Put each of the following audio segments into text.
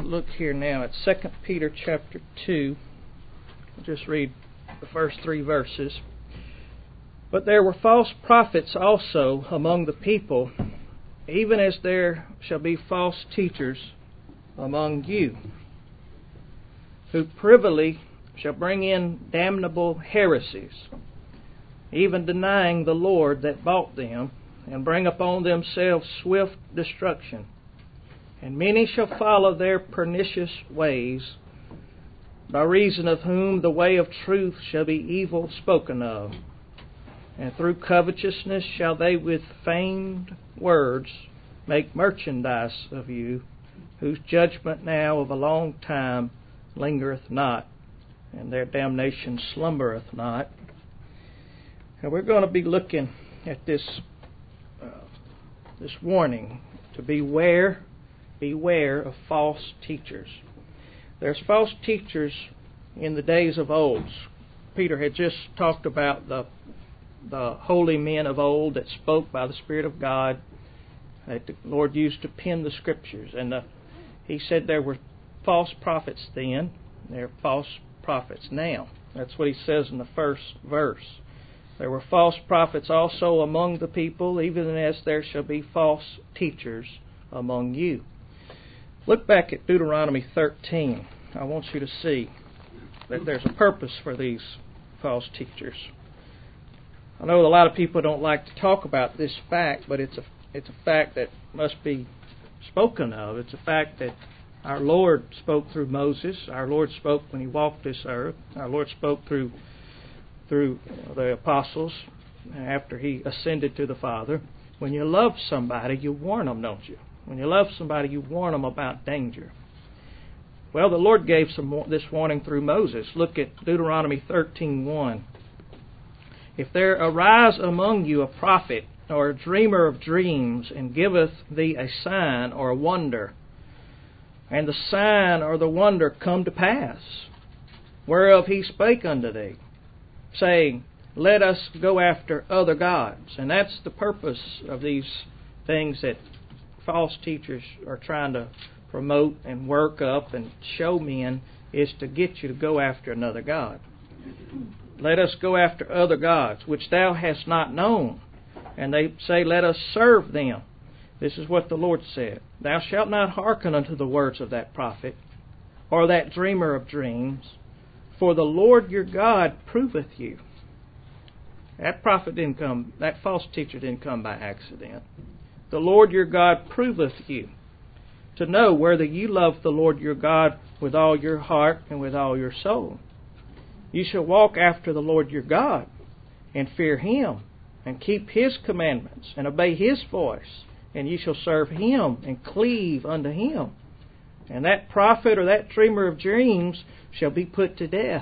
look here now at 2 Peter chapter 2. I'll just read the first 3 verses. But there were false prophets also among the people, even as there shall be false teachers among you, who privily shall bring in damnable heresies, even denying the Lord that bought them, and bring upon themselves swift destruction. And many shall follow their pernicious ways, by reason of whom the way of truth shall be evil spoken of. And through covetousness shall they with feigned words make merchandise of you, whose judgment now of a long time lingereth not, and their damnation slumbereth not. And we're going to be looking at this warning to beware of false teachers. There's false teachers in the days of old. Peter had just talked about the holy men of old that spoke by the Spirit of God, that the Lord used to pen the Scriptures. And he said there were false prophets then, there are false prophets now. That's what he says in the first verse. There were false prophets also among the people, even as there shall be false teachers among you. Look back at Deuteronomy 13. I want you to see that there's a purpose for these false teachers. I know a lot of people don't like to talk about this fact, but it's a fact that must be spoken of. It's a fact that our Lord spoke through Moses. Our Lord spoke when He walked this earth. Our Lord spoke through the apostles after He ascended to the Father. When you love somebody, you warn them, don't you? When you love somebody, you warn them about danger. Well, the Lord gave this warning through Moses. Look at Deuteronomy 13:1. If there arise among you a prophet or a dreamer of dreams, and giveth thee a sign or a wonder, and the sign or the wonder come to pass, whereof he spake unto thee, saying, let us go after other gods. And that's the purpose of these things that false teachers are trying to promote and work up and show men, is to get you to go after another god. Let us go after other gods, which thou hast not known. And they say, let us serve them. This is what the Lord said. Thou shalt not hearken unto the words of that prophet, or that dreamer of dreams, for the Lord your God proveth you. That false teacher didn't come by accident. The Lord your God proveth you, to know whether you love the Lord your God with all your heart and with all your soul. You shall walk after the Lord your God, and fear Him, and keep His commandments, and obey His voice, and you shall serve Him, and cleave unto Him. And that prophet or that dreamer of dreams shall be put to death.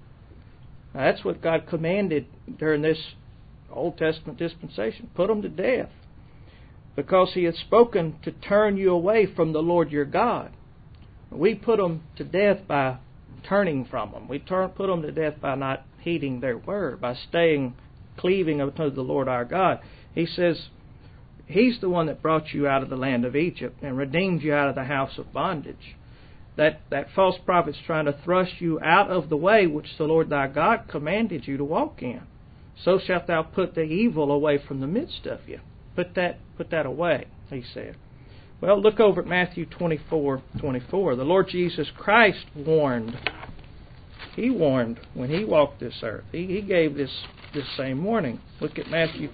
Now, that's what God commanded during this Old Testament dispensation. Put them to death. Because He had spoken to turn you away from the Lord your God. We put them to death by turning from them. We put them to death by not heeding their word, by cleaving unto the Lord our God. He says He's the one that brought you out of the land of Egypt and redeemed you out of the house of bondage. That false prophet's trying to thrust you out of the way which the Lord thy God commanded you to walk in. So shalt thou put the evil away from the midst of you. Put that away, He said. Well, look over at Matthew 24:24. The Lord Jesus Christ warned. He warned when He walked this earth. He gave this same warning. Look at Matthew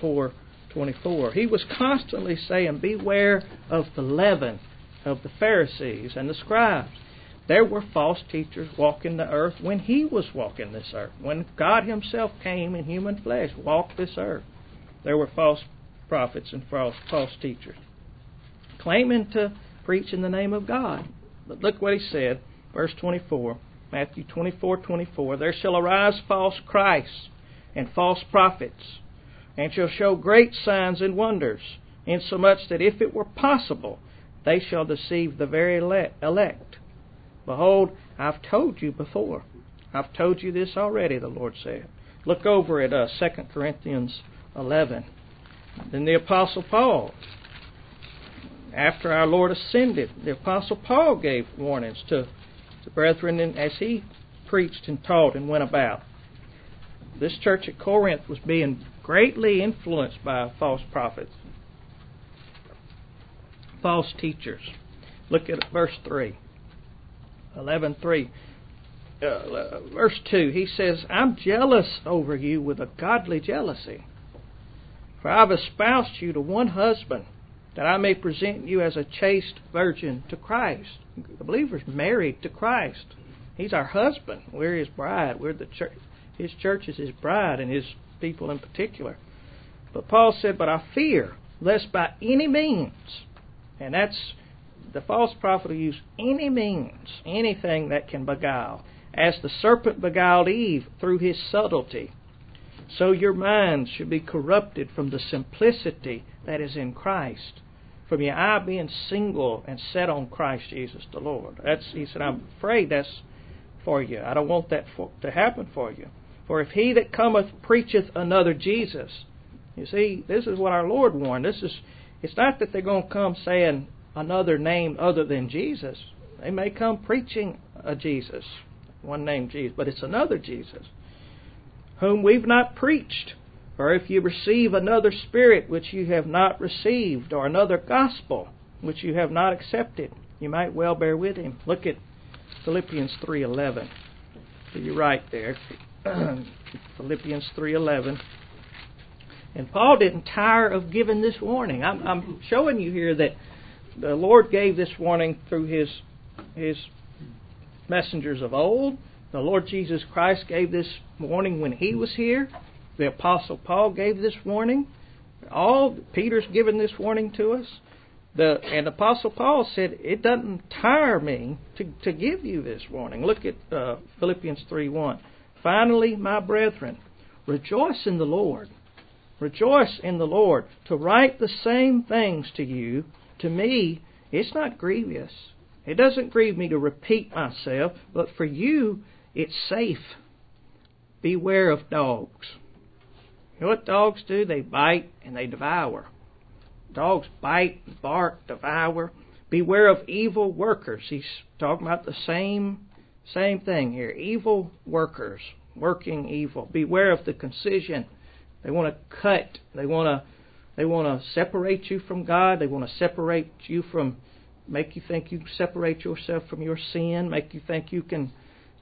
24:24. He was constantly saying, beware of the leaven of the Pharisees and the scribes. There were false teachers walking the earth when He was walking this earth. When God Himself came in human flesh, walked this earth, there were false prophets and false teachers claiming to preach in the name of God. But look what He said, verse 24, Matthew 24:24. There shall arise false Christs and false prophets, and shall show great signs and wonders, insomuch that if it were possible, they shall deceive the very elect. Behold, I've told you before. I've told you this already, the Lord said. Look over at 2 Corinthians 11. Then the Apostle Paul, After our Lord ascended, the Apostle Paul gave warnings to the brethren as he preached and taught and went about. This church at Corinth was being greatly influenced by false prophets, false teachers. Look at verse 3. 11:3. Verse 2, he says, I'm jealous over you with a godly jealousy. For I've espoused you to one husband, that I may present you as a chaste virgin to Christ. The believer's married to Christ. He's our husband. We're His bride. We're the church. His church is His bride, and His people in particular. But Paul said, but I fear, lest by any means, and that's the false prophet will use any means, anything that can beguile, as the serpent beguiled Eve through his subtlety, so your minds should be corrupted from the simplicity that is in Christ, from your eye being single and set on Christ Jesus the Lord. He said, I'm afraid that's for you. I don't want that to happen for you. For if he that cometh preacheth another Jesus, you see, this is what our Lord warned. It's not that they're going to come saying another name other than Jesus. They may come preaching a Jesus, one named Jesus, but it's another Jesus, whom we've not preached. For if you receive another spirit which you have not received, or another gospel which you have not accepted, you might well bear with him. Look at Philippians 3:11. You're right there. Philippians 3:11. And Paul didn't tire of giving this warning. I'm showing you here that the Lord gave this warning through His messengers of old. The Lord Jesus Christ gave this warning when He was here. The Apostle Paul gave this warning. Peter's given this warning to us. And Apostle Paul said, it doesn't tire me to give you this warning. Look at Philippians 3:1. Finally, my brethren, rejoice in the Lord. Rejoice in the Lord. To write the same things to you, to me, it's not grievous. It doesn't grieve me to repeat myself, but for you, it's safe. Beware of dogs. You know what dogs do? They bite and they devour. Dogs bite, bark, devour. Beware of evil workers. He's talking about the same thing here. Evil workers, working evil. Beware of the concision. They want to cut. They want to separate you from God. They want to separate you from, make you think you can separate yourself from your sin. Make you think you can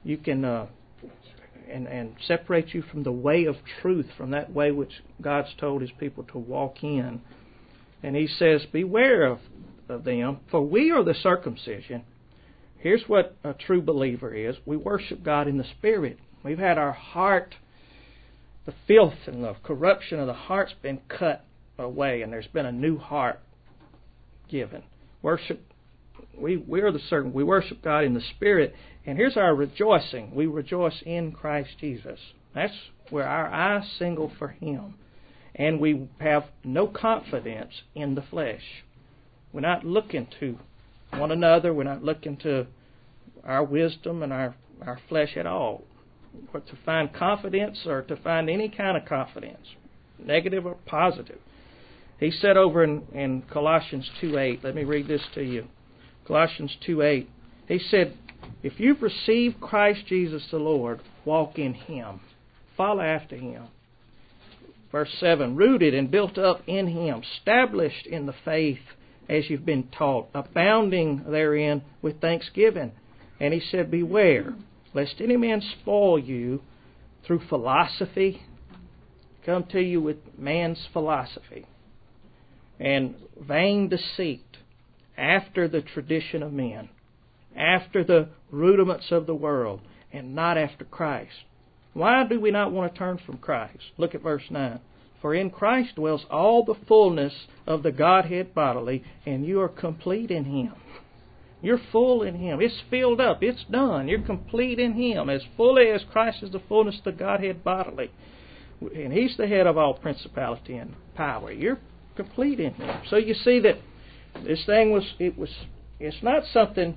and separate you from the way of truth, from that way which God's told His people to walk in. And He says, beware of them, for we are the circumcision. Here's what a true believer is. We worship God in the Spirit. We've had our heart, the filth and the corruption of the heart's been cut away, and there's been a new heart given. Worship. We are the certain. We worship God in the Spirit, and here's our rejoicing. We rejoice in Christ Jesus. That's where our eyes single for Him, and we have no confidence in the flesh. We're not looking to one another. We're not looking to our wisdom and our flesh at all. But to find confidence or to find any kind of confidence, negative or positive. He said over in Colossians 2:8, let me read this to you. Colossians 2:8, he said, if you've received Christ Jesus the Lord, walk in Him. Follow after Him. Verse 7, rooted and built up in Him, established in the faith as you've been taught, abounding therein with thanksgiving. And he said, beware, lest any man spoil you through philosophy, come to you with man's philosophy, and vain deceit, after the tradition of men, after the rudiments of the world, and not after Christ. Why do we not want to turn from Christ? Look at verse 9. For in Christ dwells all the fullness of the Godhead bodily, and you are complete in Him. You're full in Him. It's filled up. It's done. You're complete in Him, as fully as Christ is the fullness of the Godhead bodily. And He's the head of all principality and power. You're complete in Him. So you see that this thing it's not something,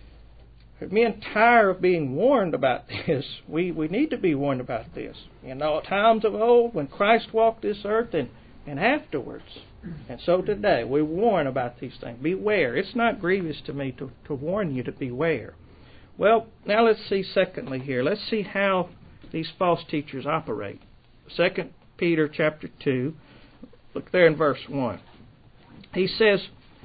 men tire of being warned about this. We need to be warned about this. In all times of old, when Christ walked this earth and and afterwards. And so today, we warn about these things. Beware. It's not grievous to me to warn you to beware. Well, now let's see secondly here. Let's see how these false teachers operate. 2 Peter chapter 2, look there in verse 1. He says,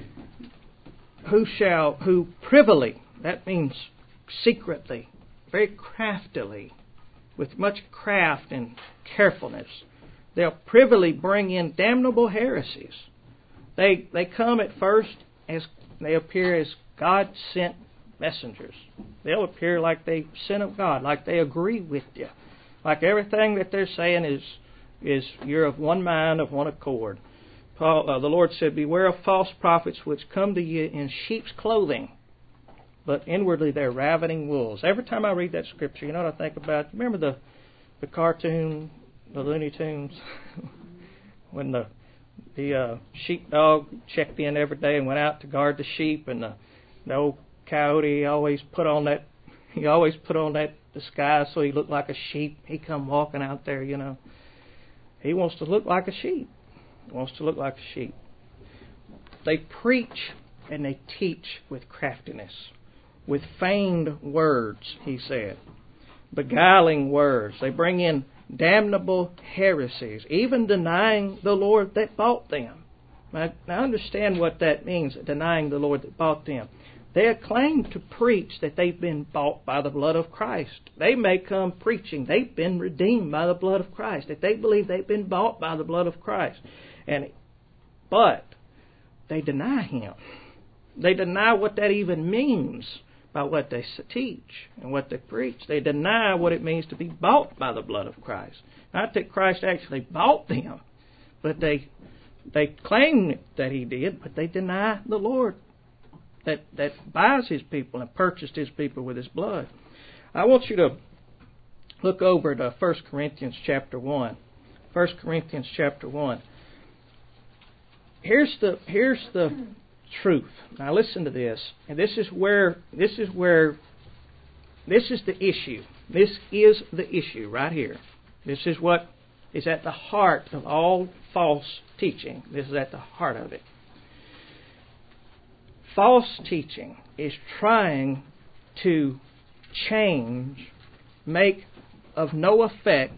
who privily, that means secretly, very craftily, with much craft and carefulness, they'll privily bring in damnable heresies. They come at first as they appear as God-sent messengers. They'll appear like they sent of God, like they agree with you, like everything that they're saying is you're of one mind, of one accord. The Lord said, beware of false prophets which come to you in sheep's clothing, but inwardly they're ravening wolves. Every time I read that scripture, you know what I think about? Remember the cartoon, the Looney Tunes, when the sheepdog checked in every day and went out to guard the sheep, and the old coyote always put on that disguise so he looked like a sheep. He come walking out there, you know. He wants to look like a sheep. They preach and they teach with craftiness, with feigned words, he said, beguiling words. They bring in damnable heresies, even denying the Lord that bought them. Now understand what that means, denying the Lord that bought them. They claim to preach that they've been bought by the blood of Christ. They may come preaching they've been redeemed by the blood of Christ, that they believe they've been bought by the blood of Christ. But they deny Him. They deny what that even means by what they teach and what they preach. They deny what it means to be bought by the blood of Christ. Not that Christ actually bought them, but they claim that He did, but they deny the Lord that buys His people and purchased His people with His blood. I want you to look over to 1 Corinthians chapter 1. 1 Corinthians chapter 1. Here's the truth. Now listen to this. And this is the issue. This is the issue right here. This is what is at the heart of all false teaching. This is at the heart of it. False teaching is trying to make of no effect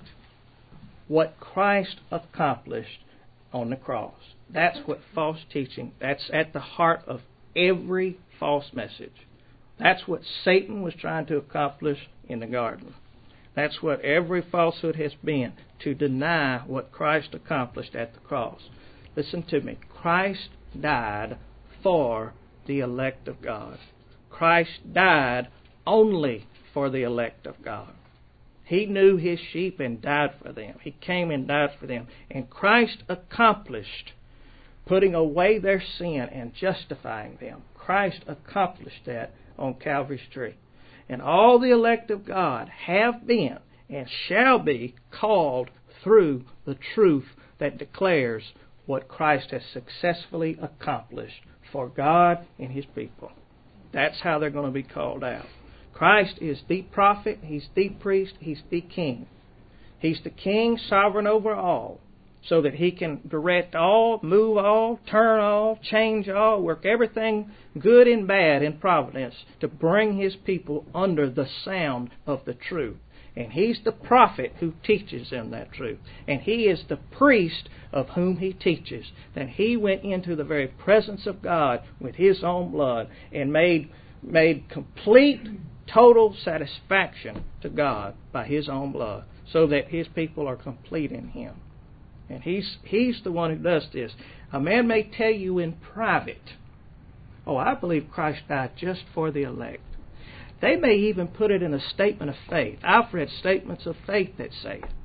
what Christ accomplished on the cross. That's what false teaching, that's at the heart of every false message. That's what Satan was trying to accomplish in the garden. That's what every falsehood has been, to deny what Christ accomplished at the cross. Listen to me. Christ died for the elect of God. Christ died only for the elect of God. He knew His sheep and died for them. He came and died for them. And Christ accomplished putting away their sin and justifying them. Christ accomplished that on Calvary's tree. And all the elect of God have been and shall be called through the truth that declares what Christ has successfully accomplished for God and His people. That's how they're going to be called out. Christ is the prophet, He's the priest, He's the king. He's the king, sovereign over all, so that He can direct all, move all, turn all, change all, work everything good and bad in providence to bring His people under the sound of the truth. And He's the prophet who teaches them that truth. And He is the priest of whom He teaches. That He went into the very presence of God with His own blood and made complete, total satisfaction to God by His own blood, so that His people are complete in Him. And He's the one who does this. A man may tell you in private, oh, I believe Christ died just for the elect. They may even put it in a statement of faith. I've read statements of faith that say it.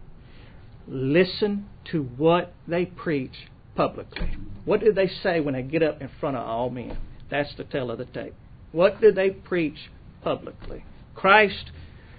Listen to what they preach publicly. What do they say when they get up in front of all men? That's the tell of the tape. What do they preach publicly? Christ,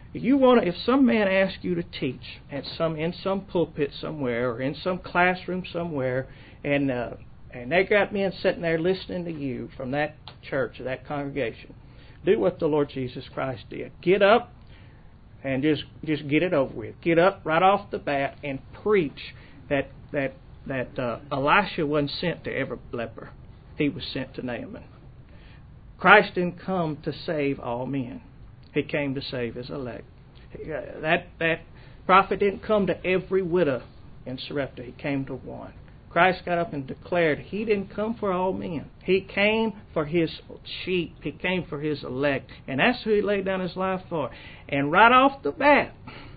if some man asks you to teach in some pulpit somewhere or in some classroom somewhere, and they got men sitting there listening to you from that church or that congregation, do what the Lord Jesus Christ did. Get up and just get it over with. Get up right off the bat and preach that Elisha wasn't sent to every leper. He was sent to Naaman. Christ didn't come to save all men. He came to save his elect. That prophet didn't come to every widow in Sarepta. He came to one. Christ got up and declared he didn't come for all men. He came for his sheep. He came for his elect. And that's who he laid down his life for. And right off the bat,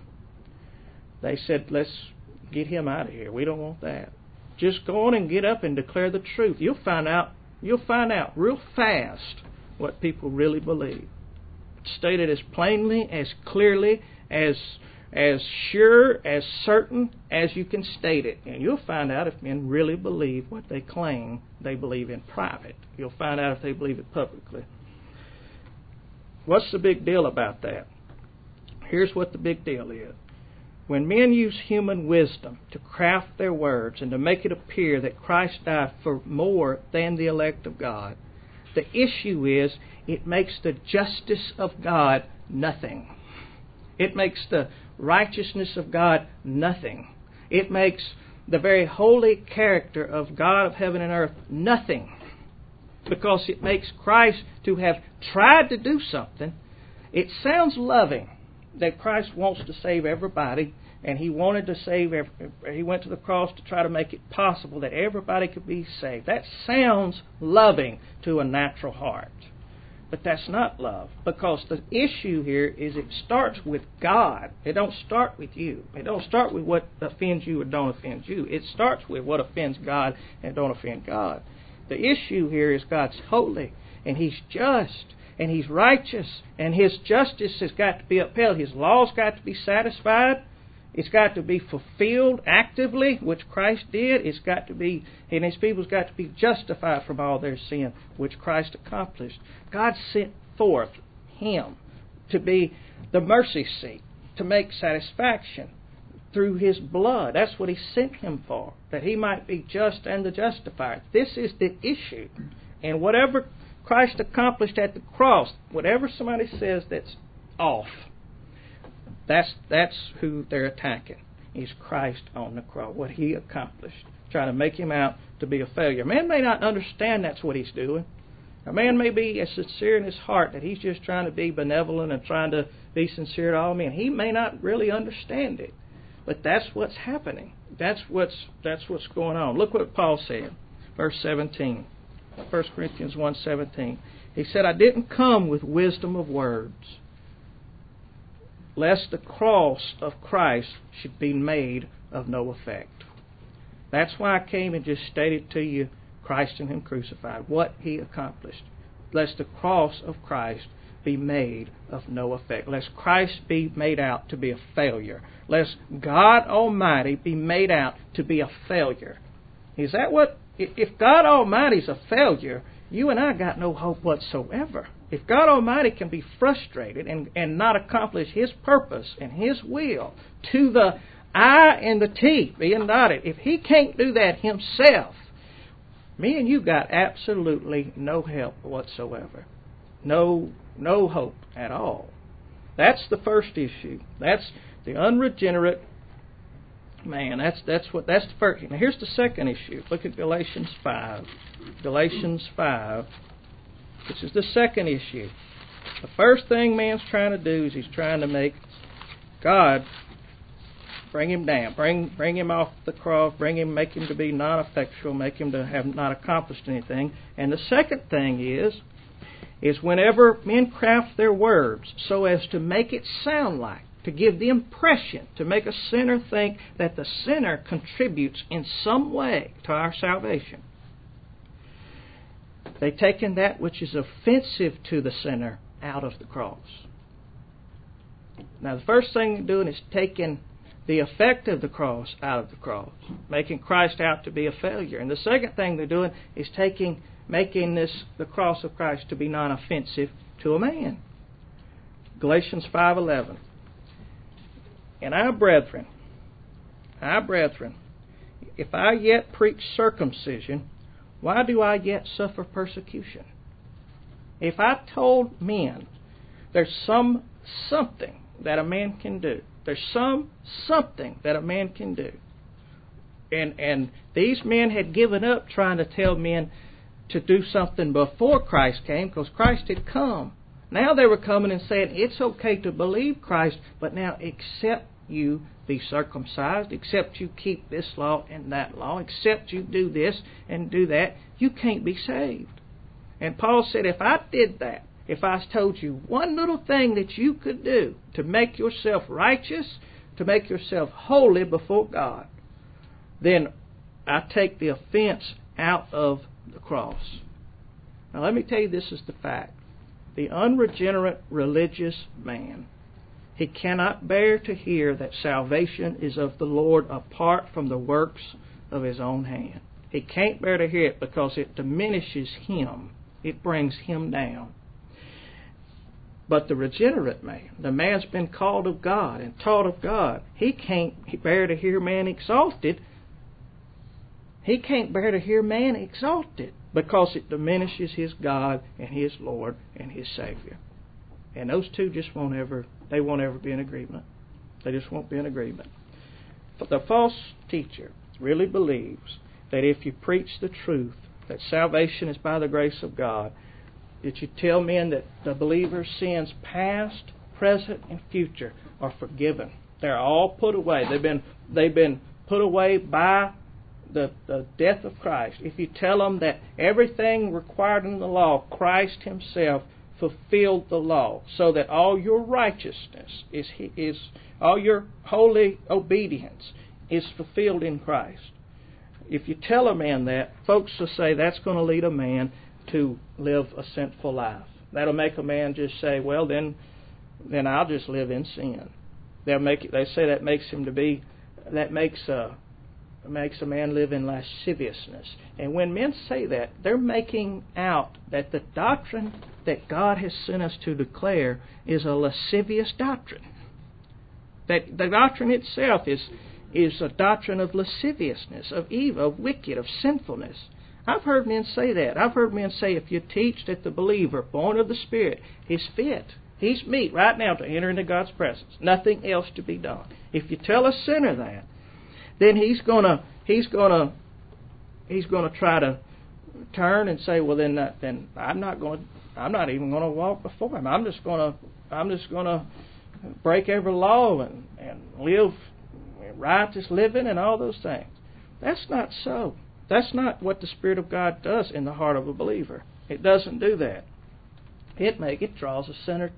they said, let's get him out of here. We don't want that. Just go on and get up and declare the truth. You'll find out real fast what people really believe. State it as plainly, as clearly, as sure, as certain as you can state it. And you'll find out if men really believe what they claim they believe in private. You'll find out if they believe it publicly. What's the big deal about that? Here's what the big deal is. When men use human wisdom to craft their words and to make it appear that Christ died for more than the elect of God, the issue is it makes the justice of God nothing. It makes the righteousness of God nothing. It makes the very holy character of God of heaven and earth nothing. Because it makes Christ to have tried to do something. It sounds loving that Christ wants to save everybody, and he wanted to save he went to the cross to try to make it possible that everybody could be saved. That sounds loving to a natural heart. But that's not love, because the issue here is it starts with God. It don't start with you. It don't start with what offends you or don't offend you. It starts with what offends God and don't offend God. The issue here is God's holy, and He's just, and He's righteous, and His justice has got to be upheld. His law's got to be satisfied. It's got to be fulfilled actively, which Christ did. It's got to be, and His people's got to be justified from all their sin, which Christ accomplished. God sent forth Him to be the mercy seat, to make satisfaction through His blood. That's what He sent Him for, that He might be just and the justifier. This is the issue. And whatever Christ accomplished at the cross, whatever somebody says that's off, that's who they're attacking. Is Christ on the cross, what He accomplished, trying to make Him out to be a failure. Man may not understand that's what he's doing. A man may be as sincere in his heart that he's just trying to be benevolent and trying to be sincere to all men. He may not really understand it, but that's what's happening. That's what's going on. Look what Paul said, verse 17, 1 Corinthians 1:17. He said, I didn't come with wisdom of words, lest the cross of Christ should be made of no effect. That's why I came and just stated to you Christ and Him crucified, what He accomplished. Lest the cross of Christ be made of no effect. Lest Christ be made out to be a failure. Lest God Almighty be made out to be a failure. Is that what? If God Almighty's a failure, you and I got no hope whatsoever. If God Almighty can be frustrated and not accomplish His purpose and His will to the I and the T being dotted, if He can't do that Himself, me and you got absolutely no help whatsoever. No hope at all. That's the first issue. That's the unregenerate man. That's the first. Now here's the second issue. Look at Galatians 5. Galatians 5. This is the second issue. The first thing man's trying to do is he's trying to make God bring him down, bring him off the cross, make him to be non-effectual, make him to have not accomplished anything. And the second thing is whenever men craft their words so as to make it sound like, to give the impression, to make a sinner think that the sinner contributes in some way to our salvation, they've taken that which is offensive to the sinner out of the cross. Now the first thing they're doing is taking the effect of the cross out of the cross, making Christ out to be a failure. And the second thing they're doing is making the cross of Christ to be non-offensive to a man. Galatians 5:11. And I, brethren, if I yet preach circumcision, why do I yet suffer persecution? If I told men there's something that a man can do, there's something that a man can do, And these men had given up trying to tell men to do something before Christ came, because Christ had come. Now they were coming and saying, it's okay to believe Christ, but now except you be circumcised, except you keep this law and that law, except you do this and do that, you can't be saved. And Paul said, if I did that, if I told you one little thing that you could do to make yourself righteous, to make yourself holy before God, then I take the offense out of the cross. Now let me tell you, this is the fact. The unregenerate religious man, he cannot bear to hear that salvation is of the Lord apart from the works of his own hand. He can't bear to hear it because it diminishes him. It brings him down. But the regenerate man, the man's been called of God and taught of God, he can't bear to hear man exalted. He can't bear to hear man exalted because it diminishes his God and his Lord and his Savior. And those two just won't ever be in agreement. They just won't be in agreement. But the false teacher really believes that if you preach the truth, that salvation is by the grace of God, that you tell men that the believer's sins past, present, and future are forgiven. They're all put away. They've been put away by the death of Christ. If you tell them that everything required in the law, Christ himself fulfilled the law, so that all your righteousness is all your holy obedience is fulfilled in Christ. If you tell a man that, folks will say that's going to lead a man to live a sinful life. That'll make a man just say, well, then I'll just live in sin. They say that makes a man live in lasciviousness. And when men say that, they're making out that the doctrine that God has sent us to declare is a lascivious doctrine. That the doctrine itself is a doctrine of lasciviousness, of evil, of wicked, of sinfulness. I've heard men say that. I've heard men say if you teach that the believer, born of the Spirit, is fit, he's meet right now to enter into God's presence, nothing else to be done. If you tell a sinner that, then he's gonna try to turn and say, well, then I'm not even gonna walk before him. I'm just gonna break every law and live righteous living and all those things. That's not so. That's not what the Spirit of God does in the heart of a believer. It doesn't do that. It draws a sinner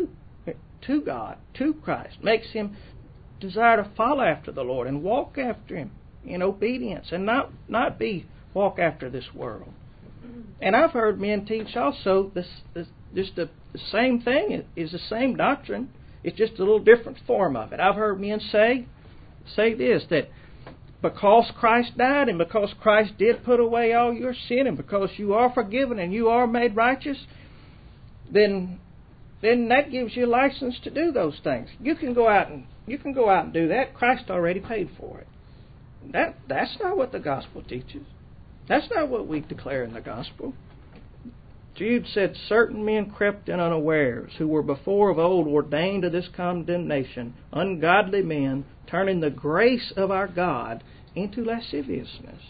to God, to Christ, makes him desire to follow after the Lord and walk after him in obedience and not walk after this world. And I've heard men teach also the same thing. Is the same doctrine. It's just a little different form of it. I've heard men say this, that because Christ died and because Christ did put away all your sin and because you are forgiven and you are made righteous, then that gives you license to do those things. You can go out and do that. Christ already paid for it. That's not what the gospel teaches. That's not what we declare in the gospel. Jude said, certain men crept in unawares, who were before of old ordained to this condemnation, ungodly men, turning the grace of our God into lasciviousness,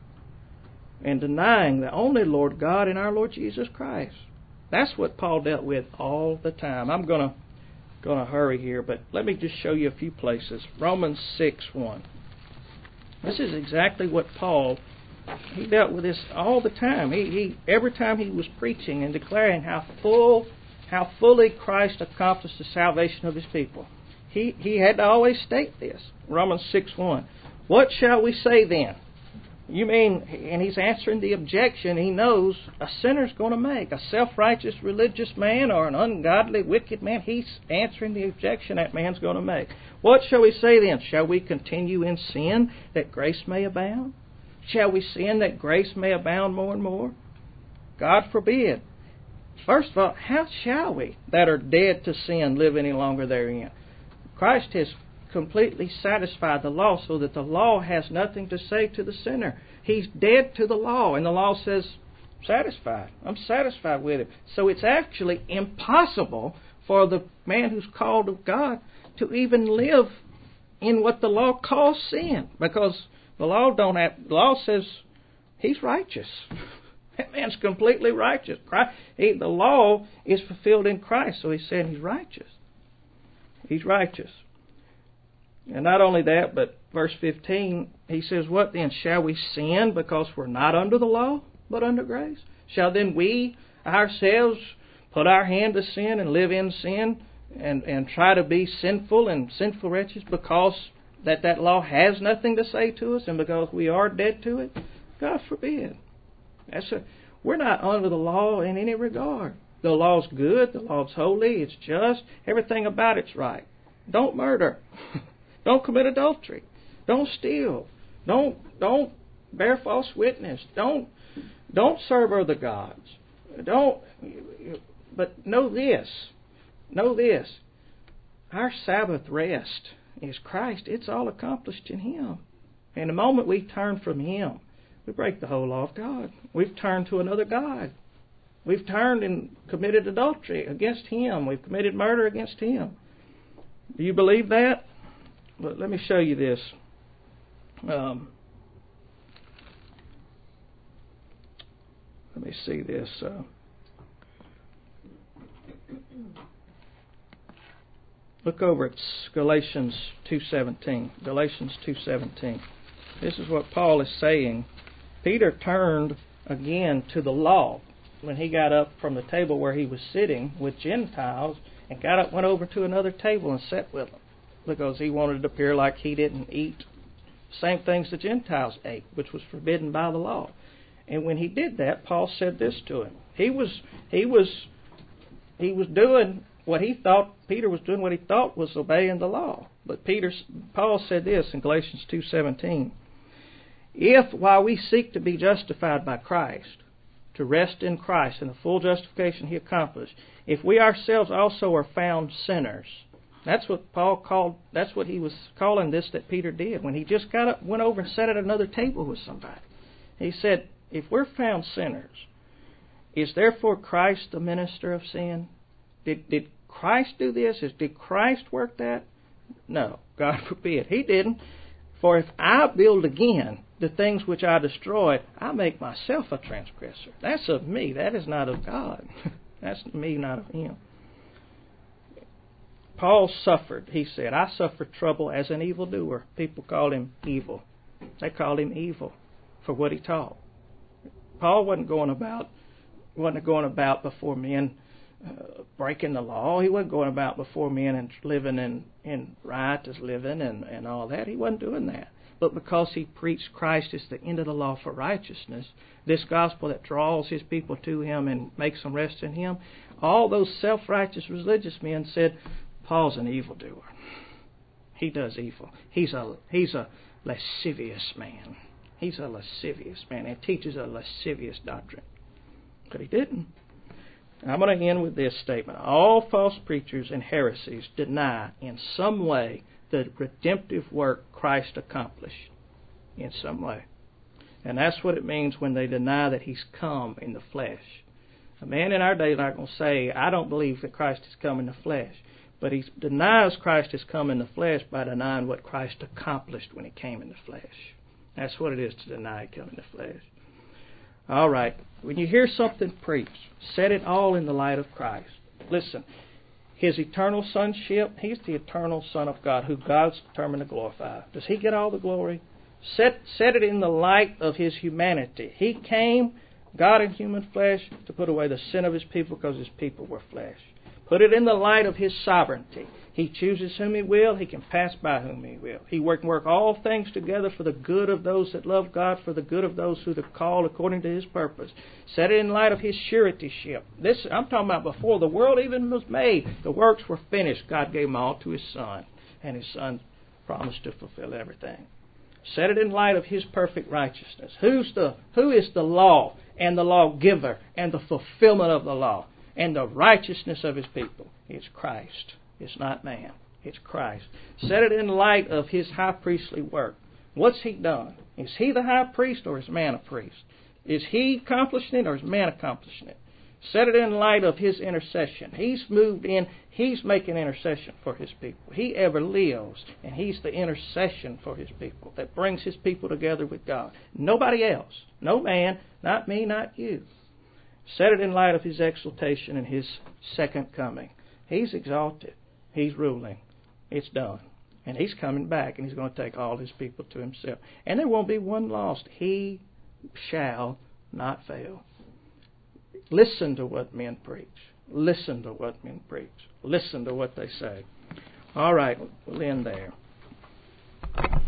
and denying the only Lord God and our Lord Jesus Christ. That's what Paul dealt with all the time. I'm going to hurry here, but let me just show you a few places. Romans 6:1. This is exactly what Paul, he dealt with this all the time. He every time he was preaching and declaring how fully Christ accomplished the salvation of his people, he had to always state this. Romans 6:1. What shall we say then? You mean, and he's answering the objection he knows a sinner's going to make. A self-righteous religious man or an ungodly, wicked man, he's answering the objection that man's going to make. What shall we say then? Shall we continue in sin that grace may abound? Shall we sin that grace may abound more and more? God forbid. First of all, how shall we that are dead to sin live any longer therein? Christ has completely satisfied the law so that the law has nothing to say to the sinner. He's dead to the law, and the law says, satisfied. I'm satisfied with it. So it's actually impossible for the man who's called of God to even live in what the law calls sin, because The law says he's righteous. That man's completely righteous. The law is fulfilled in Christ, so he's saying he's righteous. He's righteous. And not only that, but verse 15, he says, what then? Shall we sin because we're not under the law, but under grace? Shall then we ourselves put our hand to sin and live in sin and try to be sinful and sinful wretches because that law has nothing to say to us and because we are dead to it? God forbid. We're not under the law in any regard. The law's good. The law's holy. It's just. Everything about it's right. Don't murder. Don't commit adultery. Don't steal. Don't bear false witness. Don't serve other gods. But know this. Our Sabbath rest is Christ. It's all accomplished in Him. And the moment we turn from Him, we break the whole law of God. We've turned to another God. We've turned and committed adultery against Him. We've committed murder against Him. Do you believe that? Well, let me show you this. Let me see this. Look over at Galatians 2:17. Galatians 2:17. This is what Paul is saying. Peter turned again to the law when he got up from the table where he was sitting with Gentiles and got up, went over to another table and sat with them because he wanted to appear like he didn't eat the same things the Gentiles ate, which was forbidden by the law. And when he did that, Paul said this to him. He was doing what he thought. Peter was doing what he thought was obeying the law. But Paul said this in Galatians 2:17. If, while we seek to be justified by Christ, to rest in Christ and the full justification He accomplished, if we ourselves also are found sinners, that's what Paul called. That's what he was calling this that Peter did when he just got up, went over and sat at another table with somebody. He said, if we're found sinners, is therefore Christ the minister of sin? Did Christ do this? Did Christ work that? No, God forbid. He didn't. For if I build again the things which I destroyed, I make myself a transgressor. That's of me. That is not of God. That's me, not of Him. Paul suffered. He said, I suffered trouble as an evildoer. People called him evil. They called him evil for what he taught. Paul wasn't going about before men breaking the law. He wasn't going about before men and living in riotous living and all that. He wasn't doing that. But because he preached Christ as the end of the law for righteousness, this gospel that draws his people to Him and makes them rest in Him, all those self-righteous religious men said, Paul's an evildoer. He does evil. He's a lascivious man. He's a lascivious man and teaches a lascivious doctrine. But he didn't. I'm going to end with this statement. All false preachers and heresies deny in some way the redemptive work Christ accomplished. In some way. And that's what it means when they deny that He's come in the flesh. A man in our day is not going to say, I don't believe that Christ has come in the flesh. But he denies Christ has come in the flesh by denying what Christ accomplished when He came in the flesh. That's what it is to deny He came in the flesh. All right. When you hear something preached, set it all in the light of Christ. Listen, His eternal sonship, He's the eternal Son of God, who God's determined to glorify. Does He get all the glory? Set it in the light of His humanity. He came, God in human flesh, to put away the sin of His people because His people were flesh. Put it in the light of His sovereignty. He chooses whom He will. He can pass by whom He will. He work all things together for the good of those that love God, for the good of those who are called according to His purpose. Set it in light of His suretyship. This I'm talking about before the world even was made. The works were finished. God gave them all to His Son, and His Son promised to fulfill everything. Set it in light of His perfect righteousness. Who is the law and the lawgiver and the fulfillment of the law and the righteousness of His people? It's Christ. It's not man. It's Christ. Set it in light of His high priestly work. What's He done? Is He the high priest or is man a priest? Is He accomplishing it or is man accomplishing it? Set it in light of His intercession. He's moved in. He's making intercession for His people. He ever lives, and He's the intercession for His people that brings His people together with God. Nobody else. No man, not me, not you. Set it in light of His exaltation and His second coming. He's exalted. He's ruling. It's done. And He's coming back, and He's going to take all His people to Himself. And there won't be one lost. He shall not fail. Listen to what men preach. Listen to what men preach. Listen to what they say. All right, we'll end there.